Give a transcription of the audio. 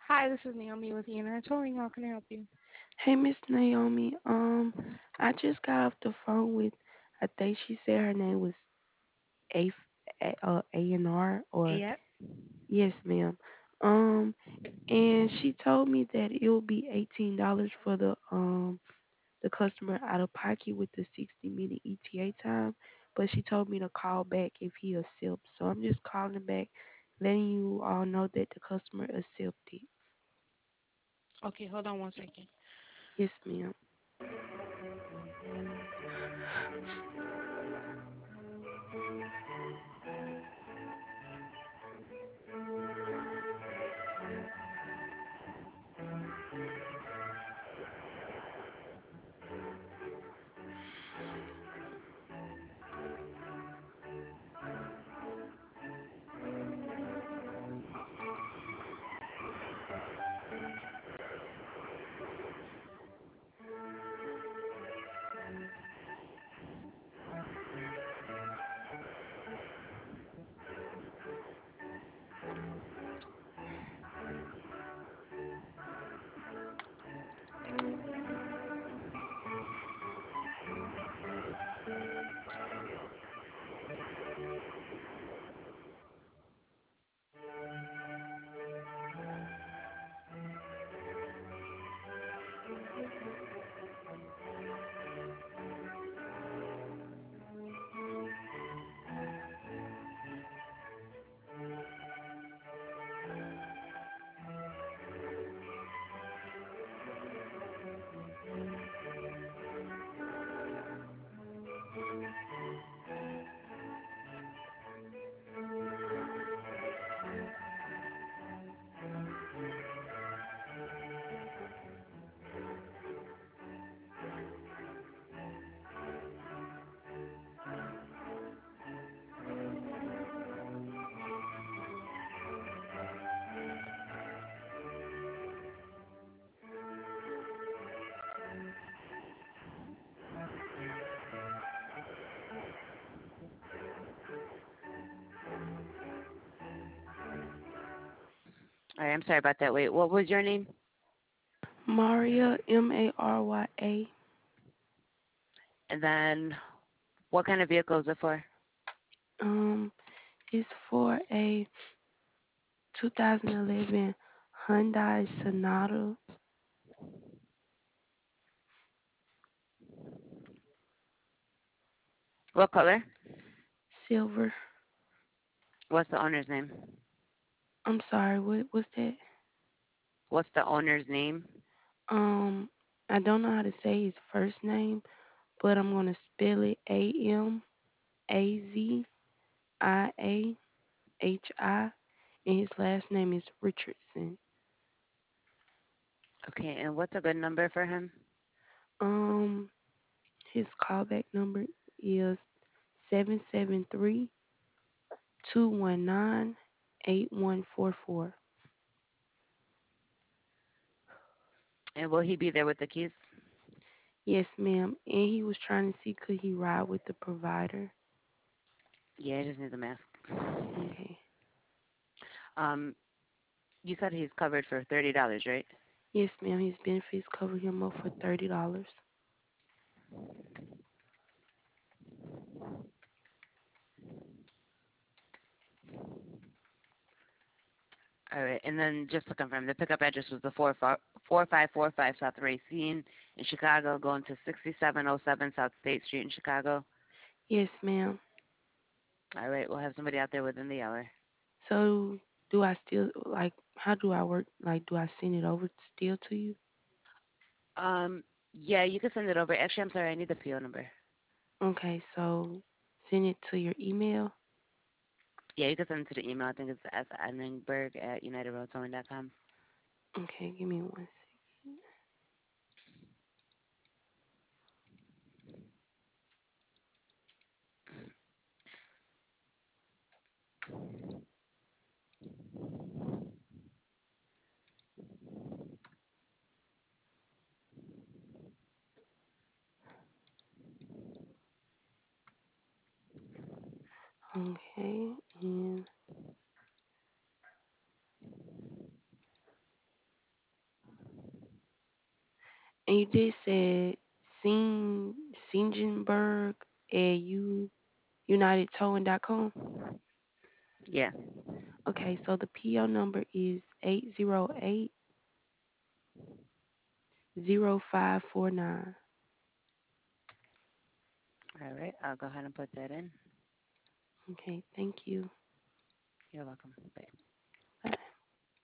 Hi, this is Naomi with Ian Towing. How can I help you? Hey, Miss Naomi. I just got off the phone with, I think she said her name was A, A&R or Yep. yes, ma'am. Um, and she told me that it will be $18 for the customer out of pocket with the 60-minute ETA time, but she told me to call back if he accepts. So I'm just calling back, letting you all know that the customer accepted. Okay, hold on one second. Yes, ma'am. All right, I'm sorry about that. Wait, what was your name? Maria, Marya. And then what kind of vehicle is it for? Um, it's for a 2011 Hyundai Sonata What color? Silver. What's the owner's name? I'm sorry, what's that? What's the owner's name? Um, I don't know how to say his first name, but I'm gonna spell it Amazii, and his last name is Richardson. Okay, and what's a good number for him? Um, his callback number is 773-219-8144. And will he be there with the keys? Yes, ma'am. And he was trying to see could he ride with the provider. Yeah, he just needs a mask. Okay. Um, you said he's covered for $30, right? Yes, ma'am. His benefits cover him up for $30. All right, and then just to confirm, the pickup address was the 4545 South Racine in Chicago, going to 6707 South State Street in Chicago. Yes, ma'am. All right, we'll have somebody out there within the hour. So do I still like? How do I work? Like, do I send it over still to you? Yeah, you can send it over. Actually, I'm sorry, I need the PO number. Okay, so send it to your email. Yeah, you can send it to the email. I think it's s.annenberg at unitedroadtowing.com. Okay, give me one. Okay, and you did say Singenberg at UnitedTowing.com. Yeah. Okay, so the PO number is 808-0549. All right. I'll go ahead and put that in. Okay, thank you. You're welcome. Bye.